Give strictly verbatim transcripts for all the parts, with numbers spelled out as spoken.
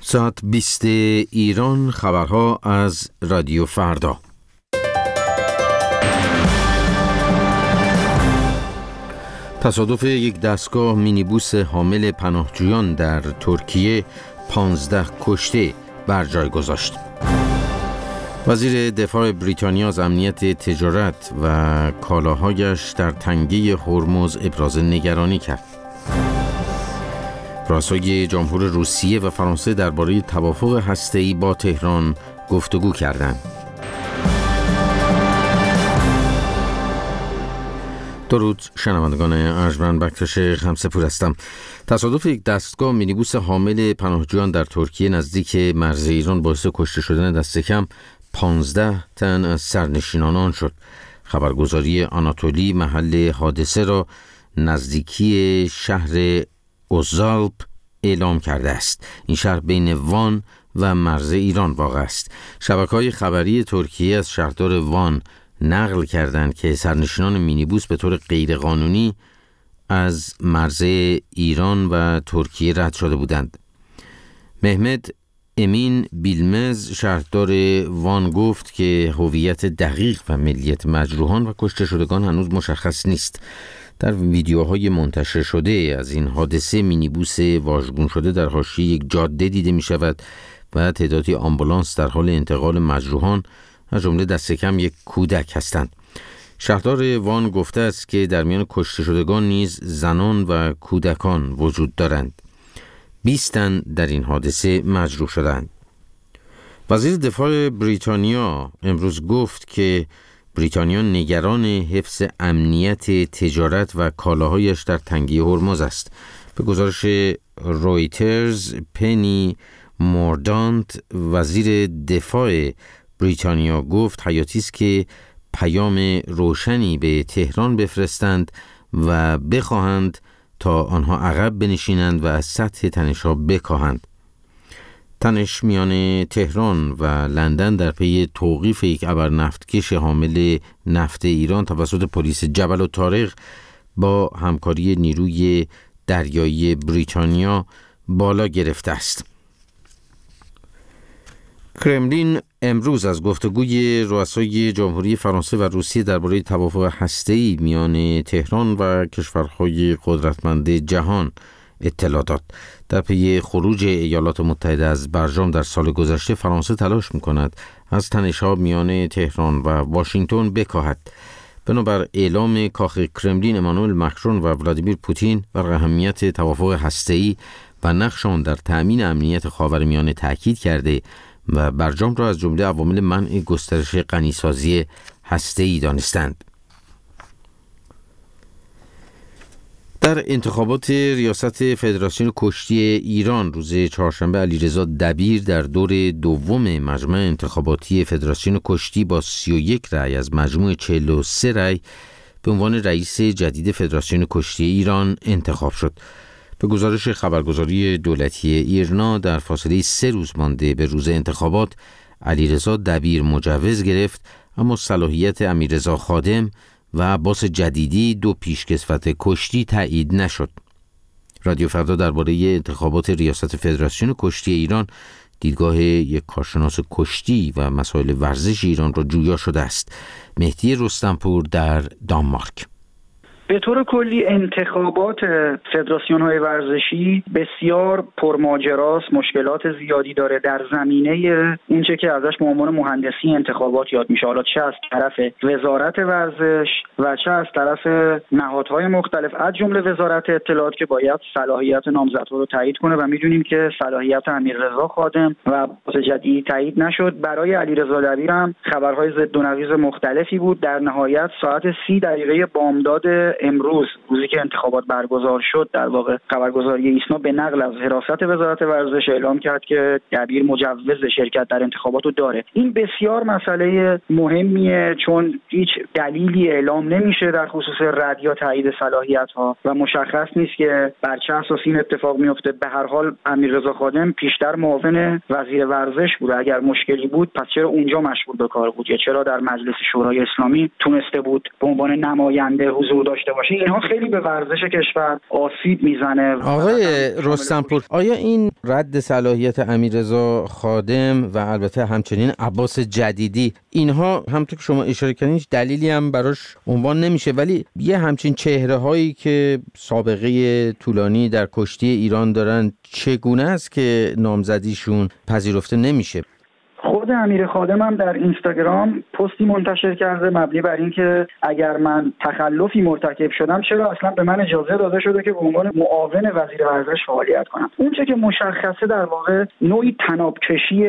ساعت بیست ایران، خبرها از رادیو فردا. تصادف یک دستگاه مینیبوس حامل پناهجویان در ترکیه پانزده کشته بر جای گذاشت. وزیر دفاع بریتانیا از امنیت تجارت و کالاهایش در تنگه هرمز ابراز نگرانی کرد. رؤسای جمهور روسیه و فرانسه درباره توافق هسته‌ای با تهران گفتگو کردند. درود شنوندگان ارجمند، بکتاش خمسه‌پور هستم. تصادف یک دستگاه مینیبوس حامل پناهجویان در ترکیه نزدیک مرز ایران باعث کشته شدن دست کم پانزده تن از سرنشینان آن شد. خبرگزاری آناتولی محل حادثه را نزدیکی شهر اوزالپ اعلام کرده است. این شهر بین وان و مرز ایران واقع است. شبکه‌های خبری ترکیه از شهردار وان نقل کردند که سرنشینان مینیبوس به طور غیرقانونی از مرز ایران و ترکیه رد شده بودند. مهمت امین بیلمز شهردار وان گفت که هویت دقیق و ملیت مجروحان و کشته شدگان هنوز مشخص نیست. در ویدیوهای منتشر شده از این حادثه مینیبوس واژگون شده در حاشیه یک جاده دیده می شود و تعدادی آمبولانس در حال انتقال مجروحان از جمله دست کم یک کودک هستند. شهردار وان گفته است که در میان کشته شدگان نیز زنان و کودکان وجود دارند. بیست تن در این حادثه مجروح شدند. وزیر دفاع بریتانیا امروز گفت که بریتانیا نگران حفظ امنیت تجارت و کالاهایش در تنگه هرمز است. به گزارش رویترز، پنی موردانت وزیر دفاع بریتانیا گفت حیاتی است که پیام روشنی به تهران بفرستند و بخواهند تا آنها عقب بنشینند و از سطح تنش‌ها بکاهند. تنش میان تهران و لندن در پی توقیف یک ابر نفتکش حامل نفت ایران توسط پلیس جبل الطارق با همکاری نیروی دریایی بریتانیا بالا گرفته است. کرملین امروز از گفتگوی رؤسای جمهوری فرانسه و روسیه درباره توافق هسته‌ای میان تهران و کشورهای قدرتمند جهان اطلاع داد. در پی خروج ایالات متحده از برجام در سال گذشته، فرانسه تلاش می‌کند از تنش‌ها میان تهران و واشنگتن بکاهد. بنابر اعلام کاخ کرملین، امانوئل مکرون و ولادیمیر پوتین بر اهمیت توافق هسته‌ای و نقش آن در تأمین امنیت خاورمیانه تاکید کرده و برجام را از جمله عوامل منع گسترش غنیسازی هسته‌ای دانستند. در انتخابات ریاست فدراسیون کشتی ایران روز چهارشنبه، علیرضا دبیر در دور دوم مجمع انتخاباتی فدراسیون کشتی با سی و یک رأی از مجموع چهل و سه رأی به عنوان رئیس جدید فدراسیون کشتی ایران انتخاب شد. به گزارش خبرگزاری دولتی ایرنا، در فاصله سه روز مانده به روز انتخابات، علیرضا دبیر مجوز گرفت، اما صلاحیت امیررضا خادم و عباس جدیدی، دو پیشکسوت کشتی، تایید نشد. رادیو فردا درباره انتخابات ریاست فدراسیون کشتی ایران دیدگاه یک کارشناس کشتی و مسائل ورزش ایران را جویا شده است. مهدی رستمپور در دانمارک. به طور کلی انتخابات فدراسیون‌های ورزشی بسیار پرماجراست، مشکلات زیادی داره در زمینه اونچه که ازش به عنوان مهندسی انتخابات یاد میشه، حالا چه از طرف وزارت ورزش و چه از طرف نهادهای مختلف، از جمله وزارت اطلاعات که باید صلاحیت نامزدها رو تایید کنه و میدونیم که صلاحیت امیررضا خادم و عباس جدیدی تایید نشد. برای علیرضا دبیر هم خبرهای ضد و نقیض مختلفی بود. در نهایت ساعت سی دقیقه بامداد امروز، روزی که انتخابات برگزار شد، در واقع خبرگزاری ایسنا به نقل از حراست وزارت ورزش اعلام کرد که دبیر مجوز شرکت در انتخابات رو داره. این بسیار مسئله مهمیه، چون هیچ دلیلی اعلام نمیشه در خصوص رد یا تایید صلاحیت ها و مشخص نیست که بر چه اساس این اتفاق میفته. به هر حال امیررضا خادم پیشتر معاون وزیر ورزش بود. اگر مشکلی بود پس چرا اونجا مشغول به کار بود، یا چرا در مجلس شورای اسلامی تونسته بود به عنوان نماینده حضور داشته داشته باشه. اینها خیلی به ورزش کشور آسیب میزنه. آقای رستمپور، آیا این رد صلاحیت امیررضا خادم و البته همچنین عباس جدیدی، اینها همونطور که شما اشاره کردین هیچ دلیلی هم براش عنوان نمیشه، ولی یه همچین چهره هایی که سابقه طولانی در کشتی ایران دارن، چگونه است که نامزدیشون پذیرفته نمیشه؟ خود امیر خادم هم در اینستاگرام پستی منتشر کرده مبنی بر این که اگر من تخلفی مرتکب شدم چرا اصلا به من اجازه داده شده که به عنوان معاون وزیر ورزش فعالیت کنم. اون چه که مشخصه در واقع نوعی طنابکشی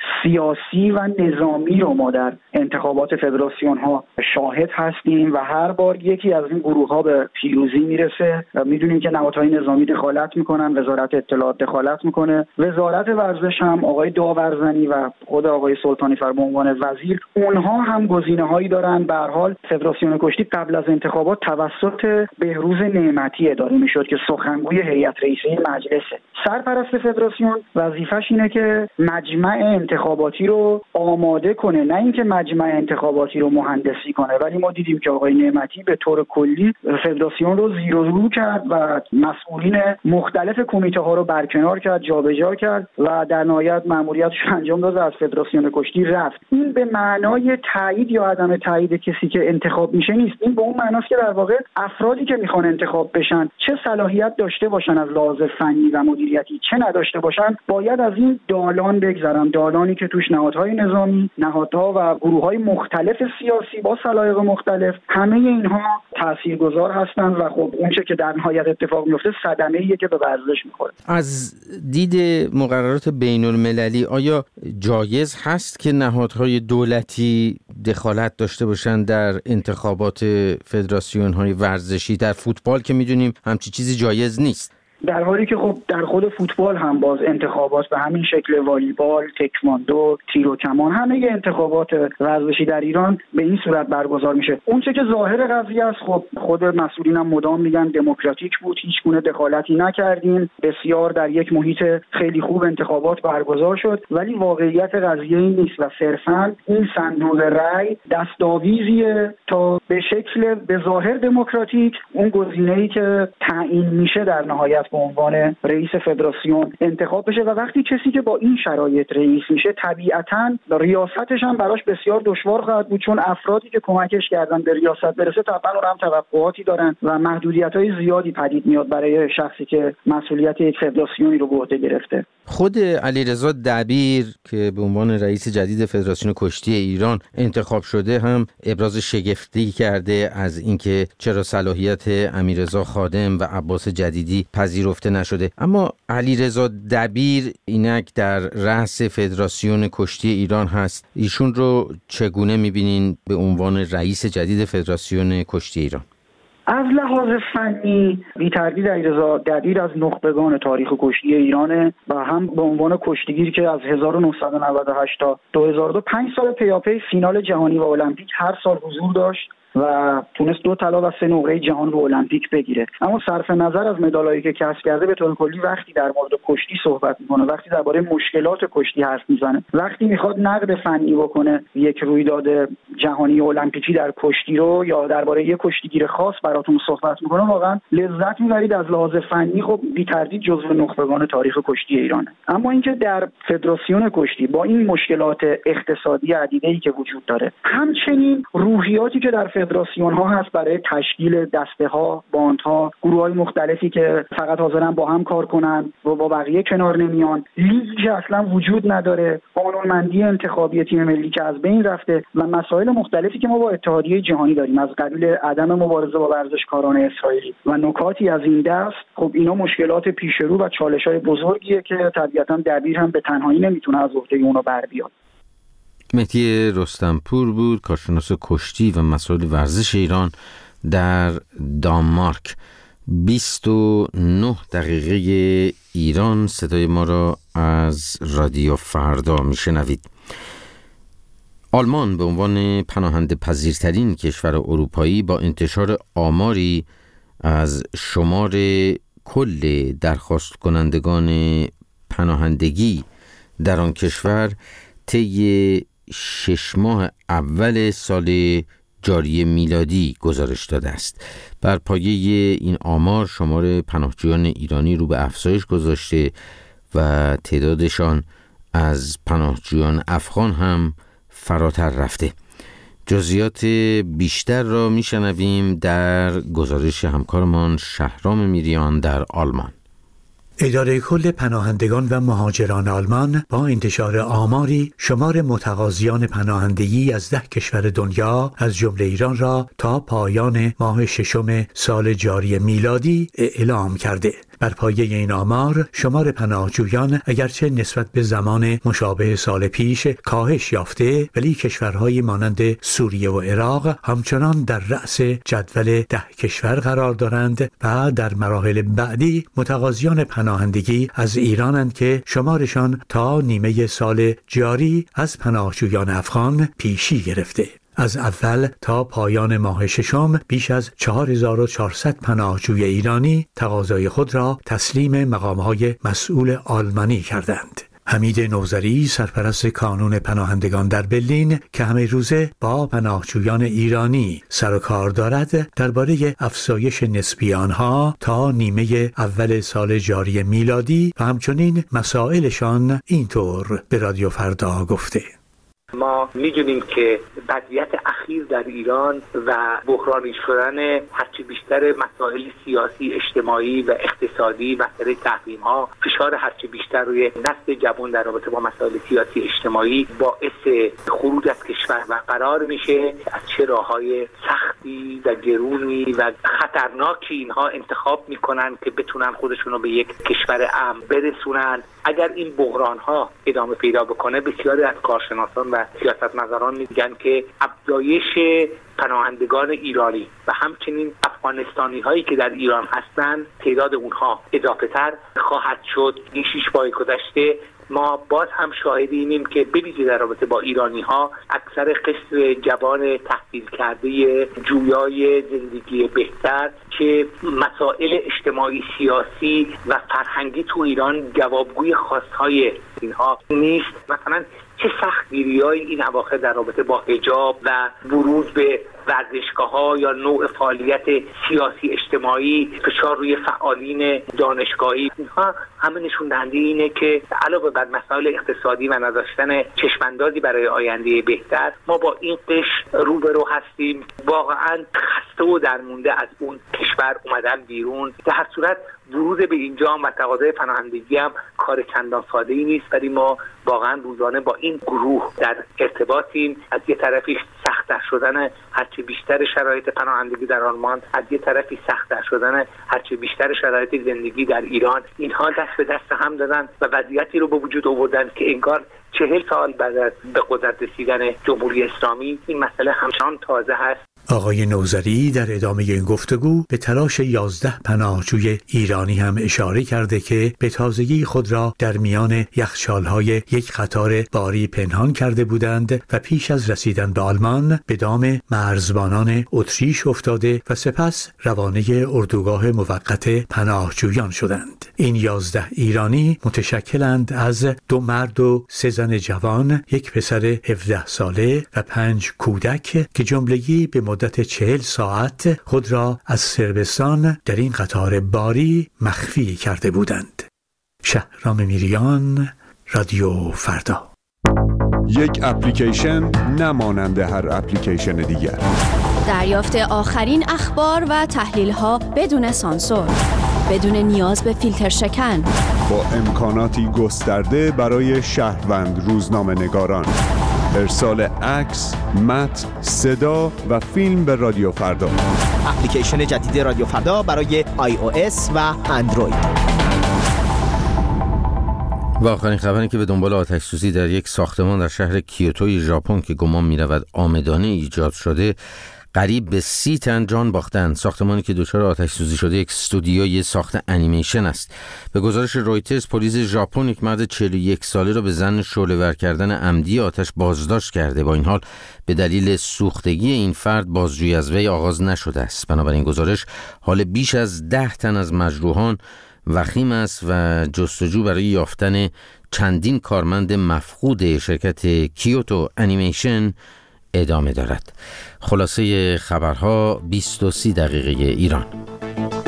سیاسی و نظامی رو ما در انتخابات فدراسیون ها شاهد هستیم و هر بار یکی از این گروه ها به پیروزی میرسه. میدونیم که نهادهای نظامی دخالت میکنن، وزارت اطلاعات دخالت میکنه، وزارت ورزش هم آقای داورزنی و خود آقای سلطانی فر به عنوان وزیر، اونها هم گزینه‌هایی دارن. به هر حال فدراسیون کشتی قبل از انتخابات توسط بهروز نعمتی اداره میشد که سخنگوی هیئت رئیسه مجلسه. سرپرست فدراسیون وظیفش اینه که مجمع انتخاباتی رو آماده کنه، نه اینکه مجمع انتخاباتی رو مهندسی کنه. ولی ما دیدیم که آقای نعمتی به طور کلی فدراسیون رو زیر و رو کرد و مسئولین مختلف کمیته ها رو برکنار کرد، جابجا کرد و در نهایت مأموریتش انجام داد از فدراسیون کشتی رفت. این به معنای تایید یا عدم تایید کسی که انتخاب میشه نیست. این به اون معناست که در واقع افرادی که میخوان انتخاب بشن چه صلاحیت داشته باشن از لحاظ فنی و مدیریتی، چه نداشته باشن، باید از این دالان بگذرن، دالانی که توش نهادهای نظامی، نهادها و گروه‌های مختلف سیاسی با سلایق مختلف، همه اینها تاثیرگذار هستند و خب اون چه که در نهایت اتفاق میفته صدمه‌ایه که به ورزش میخوره. از دید مقررات بین‌المللی آیا جایز هست که نهادهای دولتی دخالت داشته باشند در انتخابات فدراسیون‌های ورزشی؟ در فوتبال که می‌دونیم همچی چیزی جایز نیست، در حالی که خب در خود فوتبال هم باز انتخابات به همین شکل، والیبال، تکواندو، تیر و کمان، همه انتخابات ورزشی در ایران به این صورت برگزار میشه. اون چه که ظاهر قضیه است، خب خود مسئولین هم مدام میگن دموکراتیک بود، هیچ گونه دخالتی نکردیم، بسیار در یک محیط خیلی خوب انتخابات برگزار شد. ولی واقعیت قضیه این نیست و صرفاً این صندوق رأی دستاویزیه تا به شکل به ظاهر دموکراتیک اون گزینه‌ای که تعیین میشه در نهایت به عنوان رئیس فدراسیون انتخاب بشه. و وقتی کسی که با این شرایط رئیس میشه، طبیعتاً ریاستش هم براش بسیار دشوار خواهد بود، چون افرادی که کمکش کردن به ریاست برسه طبعاً اونها هم توقعاتی دارن و محدودیت‌های زیادی پدید میاد برای شخصی که مسئولیت یک فدراسیونی رو به عهده گرفته. خود علیرضا دبیر که به عنوان رئیس جدید فدراسیون کشتی ایران انتخاب شده هم ابراز شگفتی کرده از اینکه چرا صلاحیت امیررضا خادم و عباس جدیدی پذیرفته نشده. اما علیرضا دبیر اینک در رأس فدراسیون کشتی ایران هست، ایشون رو چگونه می‌بینین به عنوان رئیس جدید فدراسیون کشتی ایران؟ از لحاظ فنی بی تردید علیرضا دبیر از نخبگان تاریخ کشتی ایرانه و هم به عنوان کشتیگیر که از هزار و نهصد و نود و هشت تا دو هزار و دو پنج سال پیاپی فینال جهانی و المپیک هر سال حضور داشت و تونست دو طلا و سه نقره جهان رو المپیک بگیره. اما صرف نظر از مدالایی که کسب کرده، به طور کلی وقتی در مورد کشتی صحبت میکنه، وقتی درباره مشکلات کشتی حرف میزنه، وقتی میخواد نقد فنی بکنه یک رویداد جهانی المپیکی در کشتی رو یا درباره یک کشتیگیر خاص براتون صحبت میکنه، واقعا لذت میبرید. از لحاظ فنی خب بی تردید جزو نخبگان تاریخ کشتی ایرانه. اما اینکه در فدراسیون کشتی با این مشکلات اقتصادی عدیده‌ای که وجود داره، همچنین روحیاتی که در فدراسیون ها هست برای تشکیل دسته ها، باند ها، گروه های مختلفی که فقط حاضرن با هم کار کنن و با بقیه کنار نمیان، لیگی که اصلا وجود نداره، قانونمندی انتخابی تیم ملی که از بین رفته و مسائل مختلفی که ما با اتحادیه جهانی داریم از قبیل عدم مبارزه با ورزشکاران اسرائیلی و نکاتی از این دست، خب اینا مشکلات پیش رو و چالش‌های بزرگیه که طبیعتاً دبیر هم به تنهایی نمیتونه از عهده اونو بر بیاد. مهدی رستمپور بود، کارشناس کشتی و مسائل ورزش ایران در دانمارک. بیست و نه دقیقه ایران صدای ما را از رادیو فردا میشنوید. آلمان به عنوان پناهنده پذیرترین کشور اروپایی با انتشار آماری از شمار کل درخواست کنندگان پناهندگی در آن کشور طی شش ماه اول سال جاری میلادی گزارش داده است. بر پایه این آمار شمار پناهجویان ایرانی رو به افزایش گذاشته و تعدادشان از پناهجویان افغان هم فراتر رفته. جزئیات بیشتر را میشنویم در گزارش همکارمان شهرام میریان در آلمان. اداره کل پناهندگان و مهاجران آلمان با انتشار آماری شمار متقاضیان پناهندگی از ده کشور دنیا از جمله ایران را تا پایان ماه ششم سال جاری میلادی اعلام کرده. بر پایه این آمار شمار پناهجویان اگرچه نسبت به زمان مشابه سال پیش کاهش یافته، ولی کشورهای مانند سوریه و عراق همچنان در رأس جدول ده کشور قرار دارند و در مراحل بعدی متقاضیان پناهندگی از ایرانند که شمارشان تا نیمه سال جاری از پناهجویان افغان پیشی گرفته. از اول تا پایان ماه ششم بیش از چهار هزار و چهارصد پناهجوی ایرانی تقاضای خود را تسلیم مقام‌های مسئول آلمانی کردند. حمید نوذری سرپرست کانون پناهندگان در برلین که همه روزه با پناهجویان ایرانی سر و کار دارد، درباره افزایش نسبی آنها تا نیمه اول سال جاری میلادی و همچنین مسائلشان اینطور به رادیو فردا گفته: ما می‌دونیم که وضعیت اخیر در ایران و بحرانی شدن هرچی بیشتر مسائل سیاسی، اجتماعی و اقتصادی، مسئله تحریم‌ها، فشار هرچی بیشتر روی نسل جوان در رابطه با مسائل سیاسی اجتماعی باعث خروج از کشور و قرار میشه از چه راه‌های سختی و گرونی و خطرناکی اینها انتخاب میکنن که بتونن خودشون رو به یک کشور امن برسونن. اگر این بحران‌ها ادامه پیدا بکنه، بسیاری از کارشناسان و سیاستمداران میگن که افزایش پناهندگان ایرانی و همچنین افغانستانی هایی که در ایران هستند تعداد اونها اضافه تر خواهد شد. این شش ماه گذشته ما باز هم شاهدیم که بویژه در رابطه با ایرانی ها اکثر قشر جوان تحصیل کرده جویای زندگی بهتر که مسائل اجتماعی، سیاسی و فرهنگی تو ایران جوابگوی خواستهای اینها نیست. مثلا چه سختگیری‌هایی این اواخر در رابطه با حجاب و ورود به ورزشگاه‌ها یا نوع فعالیت سیاسی اجتماعی، فشار روی فعالین دانشگاهی، اینها همه نشون دهنده اینه که علاوه بر مسائل اقتصادی و نداشتن چشم‌اندازی برای آینده بهتر، ما با این قشر روبرو هستیم. واقعاً خسته و درمونده از اون کشور اومدن بیرون. در هر صورت ورود به اینجا و تقاضای پناهندگی هم کار چندان ساده‌ای نیست، ولی ما واقعا روزانه با این گروه در ارتباطیم. از یه طرفی سخت‌تر شدن هرچی بیشتر شرایط پناهندگی در آلمان، از یه طرفی سخت‌تر شدن هرچی بیشتر شرایط زندگی در ایران، اینها دست به دست هم دادن و وضعیتی رو به وجود آوردن که انگار چهل سال بعد از به قدرت رسیدن جمهوری اسلامی این مسئله همچنان تازه هست. آقای نوذری در ادامه این گفتگو به تلاش یازده پناهجوی ایرانی هم اشاره کرده که به تازگی خود را در میان یخچال‌های یک قطار باری پنهان کرده بودند و پیش از رسیدن به آلمان به دام مرزبانان اتریش افتاده و سپس روانه اردوگاه موقت پناهجویان شدند. این یازده ایرانی متشکلند از دو مرد و سه زن جوان، یک پسر هفده ساله و پنج کودک که جملگی به مدت چهل ساعت خود را از صربستان در این قطار باری مخفی کرده بودند. شهرام میریان، رادیو فردا. یک اپلیکیشن نمانند هر اپلیکیشن دیگر. دریافت آخرین اخبار و تحلیل‌ها بدون سانسور، بدون نیاز به فیلتر شکن، با امکاناتی گسترده برای شهروند روزنامه‌نگاران. ارسال عکس، متن، صدا و فیلم به رادیو فردا. اپلیکیشن جدید رادیو فردا برای آی او اس و اندروید. و آخرین خبری که به دنبال آتش‌سوزی در یک ساختمان در شهر کیوتوی ژاپن که گمان می‌رود عامدانه ایجاد شده، قریب به سی تن جان باختند. ساختمانی که دچار آتش‌سوزی شده یک استودیوی ساخت انیمیشن است. به گزارش رویترز، پلیس ژاپن یک مرد چهل و یک ساله را به ظن شعله‌ور کردن عمدی آتش بازداشت کرده. با این حال به دلیل سوختگی این فرد بازجویی از وی آغاز نشده است. بنابراین گزارش حال بیش از ده تن از مجروحان وخیم است و جستجو برای یافتن چندین کارمند مفقود شرکت کیوتو انیمیشن ادامه دارد. خلاصه خبرها بیست و سی دقیقه ایران.